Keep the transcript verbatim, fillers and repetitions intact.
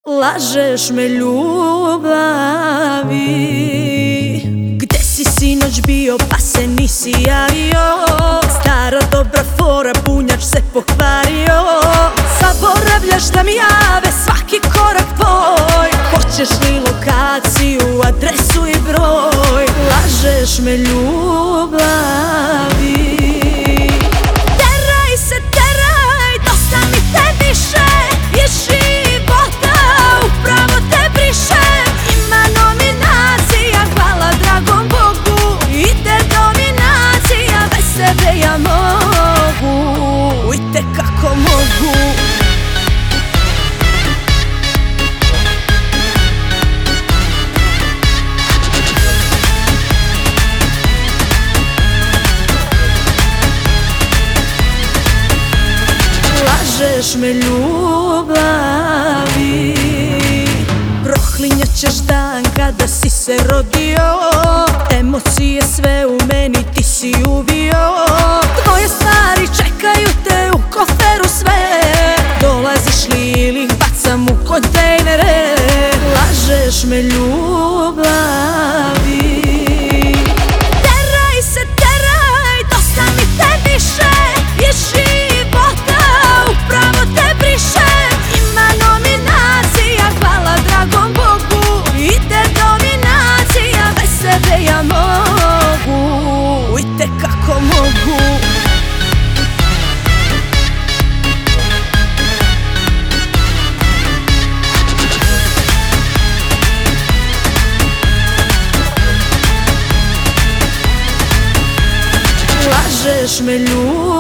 Lažeš me ljubavi. Gde si sinoć bio pa se nisi javio? Stara dobra fora, punjač se pokvario. Zaboravljaš da mi jave svaki korak tvoj. Hoćeš li lokaciju, adresu i broj? Lažeš me ljubavi. Teraj se, teraj, dosta mi te više. Iz života upravo te briše. Ima nominacija, hvala dragom Bogu. Ide dominacija, bez sebe ja mogu. I te kako mogu. Lažeš me ljubavi. Proklinjat ćeš dan kada si se rodio. Emocije sve u meni ti si uvio. Tvoje stvari čekaju te u koferu sve. Dolaziš li ili ih bacam u kontejnere? Lažeš me ljubavi. Teraj se, teraj, dosta mi te više. Iz života upravo te briše. Ima nominacija, hvala dragom Bogu. Ide dominacija, bez sebe ja mogu. I te kako mogu. Lažeš me ljubavi.